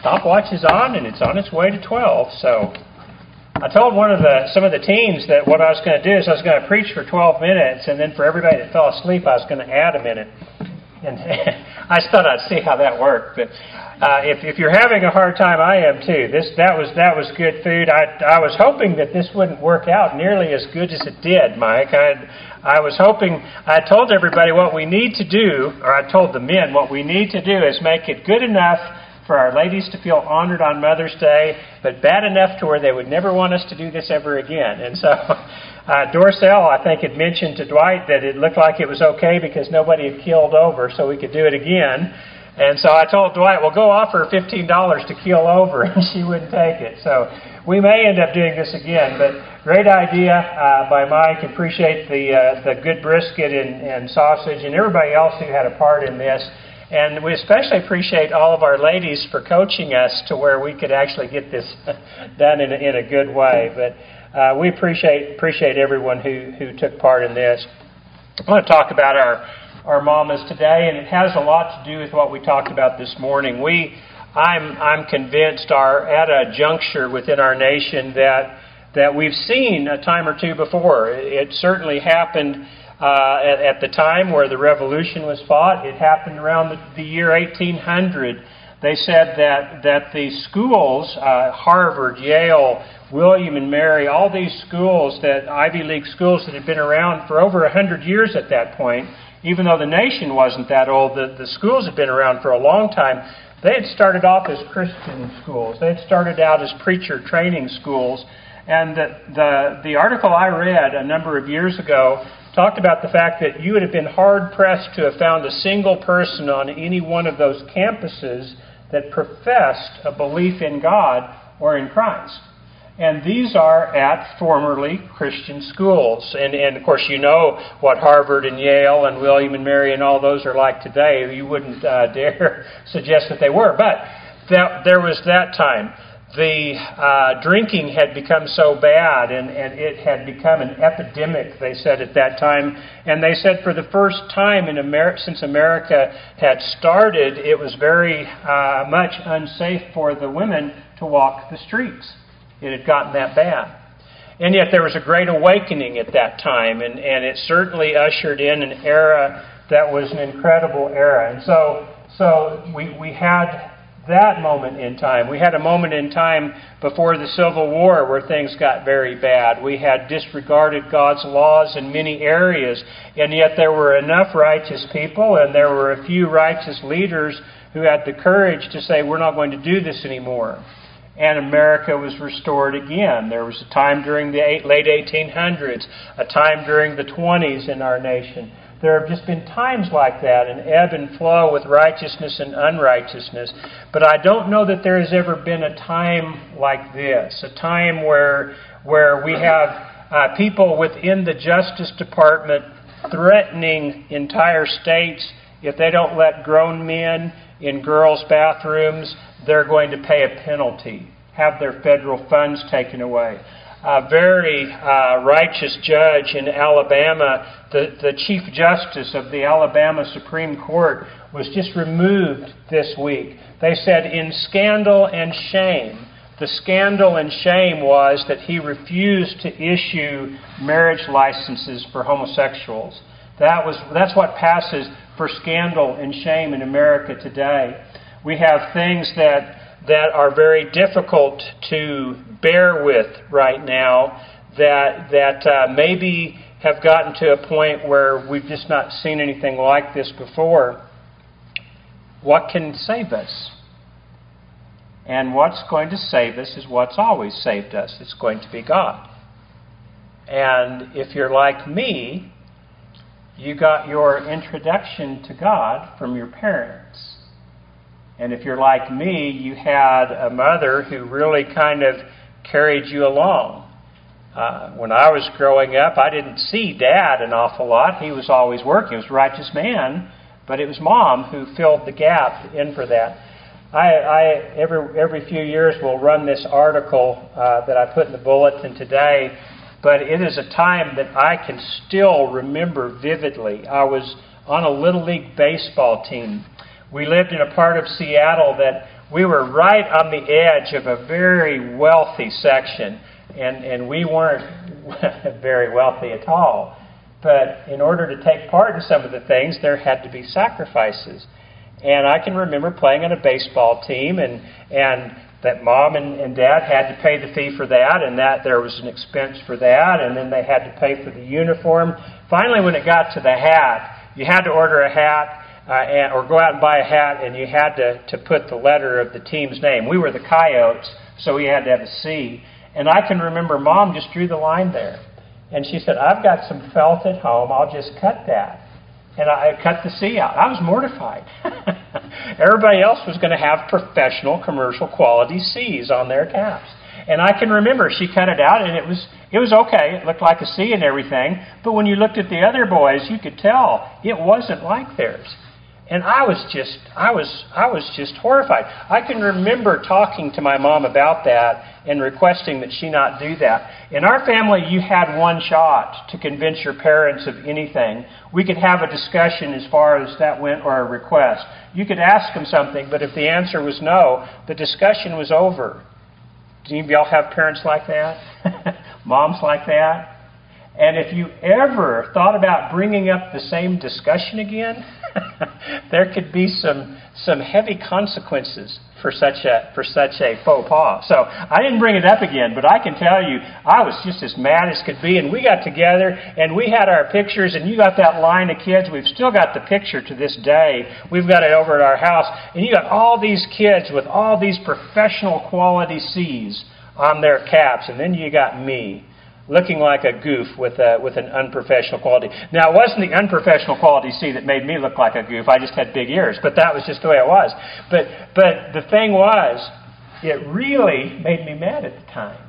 stopwatch is on, and it's on its way to 12. So I told some of the teens that what I was going to do is I was going to preach for 12 minutes, and then for everybody that fell asleep, I was going to add a minute. And I just thought I'd see how that worked. But if you're having a hard time, I am too. That was good food. I was hoping that this wouldn't work out nearly as good as it did, Mike. I was hoping. I told everybody what we need to do, or I told the men what we need to do is make it good enough for our ladies to feel honored on Mother's Day, but bad enough to where they would never want us to do this ever again. And so Dorcell, I think, had mentioned to Dwight that it looked like it was okay because nobody had keeled over, so we could do it again. And so I told Dwight, well, go offer $15 to keel over, and she wouldn't take it. So we may end up doing this again, but great idea by Mike. Appreciate the good brisket and sausage and everybody else who had a part in this. And we especially appreciate all of our ladies for coaching us to where we could actually get this done in a good way. But we appreciate everyone who took part in this. I want to talk about our mamas today, and it has a lot to do with what we talked about this morning. I'm convinced are at a juncture within our nation that we've seen a time or two before. It certainly happened at the time where the revolution was fought. It happened around the year 1800. They said that the schools, Harvard, Yale, William and Mary, all these schools, that Ivy League schools that had been around for over 100 years at that point, even though the nation wasn't that old, the schools had been around for a long time. They had started off as Christian schools. They had started out as preacher training schools. And the article I read a number of years ago talked about the fact that you would have been hard-pressed to have found a single person on any one of those campuses that professed a belief in God or in Christ. And these are at formerly Christian schools. And of course, you know what Harvard and Yale and William and Mary and all those are like today. You wouldn't dare suggest that they were. But there was that time. The drinking had become so bad, and it had become an epidemic, they said at that time. And they said for the first time since America had started, it was very much unsafe for the women to walk the streets. It had gotten that bad. And yet there was a great awakening at that time, and it certainly ushered in an era that was an incredible era. And so we had that moment in time. We had a moment in time before the Civil War where things got very bad. We had disregarded God's laws in many areas, and yet there were enough righteous people, and there were a few righteous leaders who had the courage to say, we're not going to do this anymore. And America was restored again. There was a time during the late 1800s, a time during the 20s in our nation. There have just been times like that, an ebb and flow with righteousness and unrighteousness. But I don't know that there has ever been a time like this, a time where we have people within the Justice Department threatening entire states. If they don't let grown men in girls' bathrooms, they're going to pay a penalty, have their federal funds taken away. A very righteous judge in Alabama, the Chief Justice of the Alabama Supreme Court, was just removed this week. They said in scandal and shame. The scandal and shame was that he refused to issue marriage licenses for homosexuals. That's what passes for scandal and shame in America today. We have things that are very difficult to bear with right now that maybe have gotten to a point where we've just not seen anything like this before. What can save us? And what's going to save us is what's always saved us. It's going to be God. And if you're like me, you got your introduction to God from your parents. And if you're like me, you had a mother who really kind of carried you along. When I was growing up, I didn't see Dad an awful lot. He was always working. He was a righteous man, but it was Mom who filled the gap in for that. I every few years will run this article that I put in the bulletin today, but it is a time that I can still remember vividly. I was on a Little League baseball team. We lived in a part of Seattle that we were right on the edge of a very wealthy section, and we weren't very wealthy at all. But in order to take part in some of the things, there had to be sacrifices. And I can remember playing on a baseball team, and that Mom and Dad had to pay the fee for that, and that there was an expense for that, and then they had to pay for the uniform. Finally, when it got to the hat, you had to order a hat or go out and buy a hat, and you had to put the letter of the team's name. We were the Coyotes, so we had to have a C. And I can remember Mom just drew the line there. And she said, I've got some felt at home, I'll just cut that. And I cut the C out. I was mortified. Everybody else was going to have professional, commercial quality C's on their caps. And I can remember she cut it out, and it was okay. It looked like a C and everything. But when you looked at the other boys, you could tell it wasn't like theirs. And I was just horrified. I can remember talking to my mom about that and requesting that she not do that. In our family, you had one shot to convince your parents of anything. We could have a discussion as far as that went, or a request. You could ask them something, but if the answer was no, the discussion was over. Do any of y'all have parents like that? Moms like that? And if you ever thought about bringing up the same discussion again, there could be some heavy consequences for such a faux pas. So I didn't bring it up again, but I can tell you, I was just as mad as could be. And we got together, and we had our pictures, and you got that line of kids. We've still got the picture to this day. We've got it over at our house. And you got all these kids with all these professional quality C's on their caps. And then you got me, looking like a goof with an unprofessional quality. Now, it wasn't the unprofessional quality C that made me look like a goof. I just had big ears, but that was just the way it was. But the thing was, it really made me mad at the time.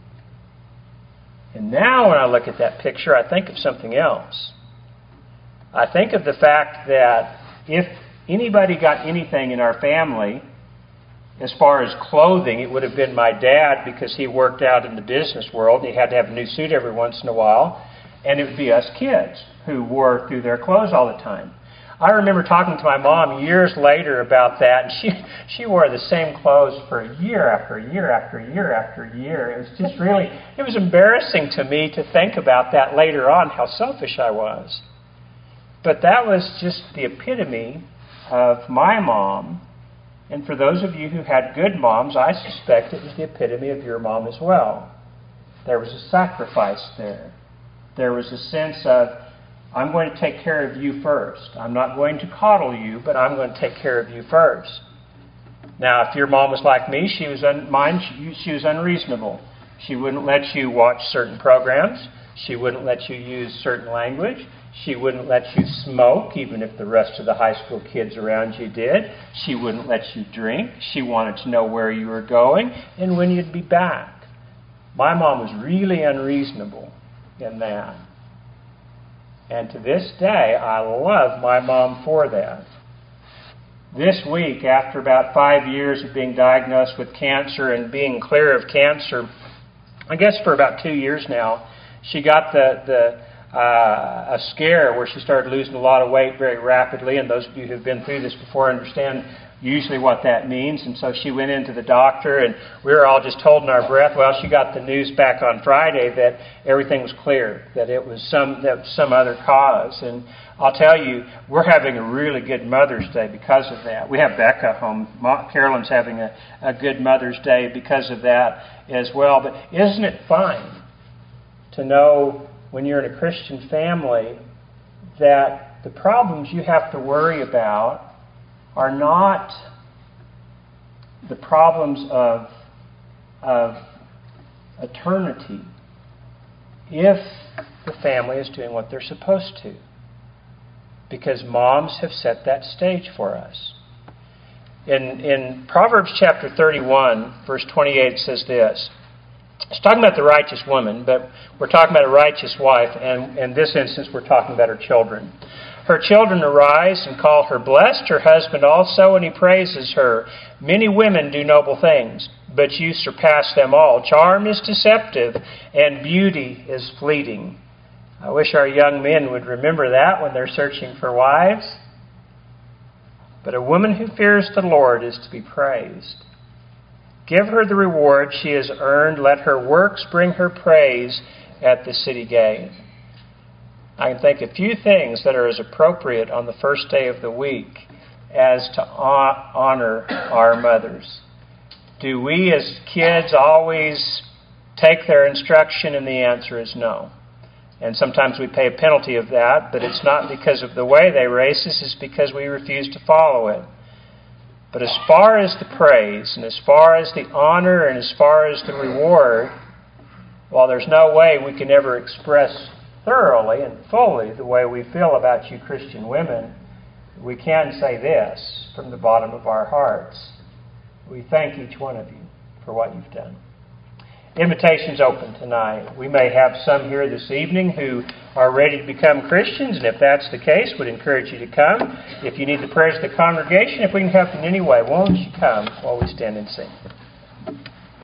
And now when I look at that picture, I think of something else. I think of the fact that if anybody got anything in our family, as far as clothing, it would have been my dad, because he worked out in the business world and he had to have a new suit every once in a while. And it would be us kids who wore through their clothes all the time. I remember talking to my mom years later about that, and she wore the same clothes for year after year after year after year. It was just really, it was embarrassing to me to think about that later on, how selfish I was. But that was just the epitome of my mom. And for those of you who had good moms, I suspect it was the epitome of your mom as well. There was a sacrifice there. There was a sense of, I'm going to take care of you first. I'm not going to coddle you, but I'm going to take care of you first. Now, if your mom was like me, she was unreasonable. She wouldn't let you watch certain programs. She wouldn't let you use certain language. She wouldn't let you smoke, even if the rest of the high school kids around you did. She wouldn't let you drink. She wanted to know where you were going and when you'd be back. My mom was really unreasonable in that. And to this day, I love my mom for that. This week, after about 5 years of being diagnosed with cancer and being clear of cancer, I guess for about 2 years now, she got a scare where she started losing a lot of weight very rapidly, and those of you who've been through this before understand usually what that means. And so she went into the doctor, and we were all just holding our breath. Well, she got the news back on Friday that everything was clear, that it was some other cause. And I'll tell you, we're having a really good Mother's Day because of that. We have Becca home. Carolyn's having a good Mother's Day because of that as well. But isn't it fine to know, when you're in a Christian family, that the problems you have to worry about are not the problems of eternity if the family is doing what they're supposed to. Because moms have set that stage for us. In Proverbs chapter 31, verse 28, it says this. It's talking about the righteous woman, but we're talking about a righteous wife, and in this instance we're talking about her children. Her children arise and call her blessed, her husband also, and he praises her. Many women do noble things, but you surpass them all. Charm is deceptive, and beauty is fleeting. I wish our young men would remember that when they're searching for wives. but a woman who fears the Lord is to be praised. Give her the reward she has earned. Let her works bring her praise at the city gate. I can think of few things that are as appropriate on the first day of the week as to honor our mothers. Do we as kids always take their instruction? And the answer is no. And sometimes we pay a penalty of that, but it's not because of the way they raise us, it's because we refuse to follow it. But as far as the praise, and as far as the honor, and as far as the reward, while there's no way we can ever express thoroughly and fully the way we feel about you Christian women, we can say this from the bottom of our hearts. We thank each one of you for what you've done. Invitation's open tonight. We may have some here this evening who are ready to become Christians, and if that's the case, would encourage you to come. If you need the prayers of the congregation, if we can help in any way, won't you come while we stand and sing?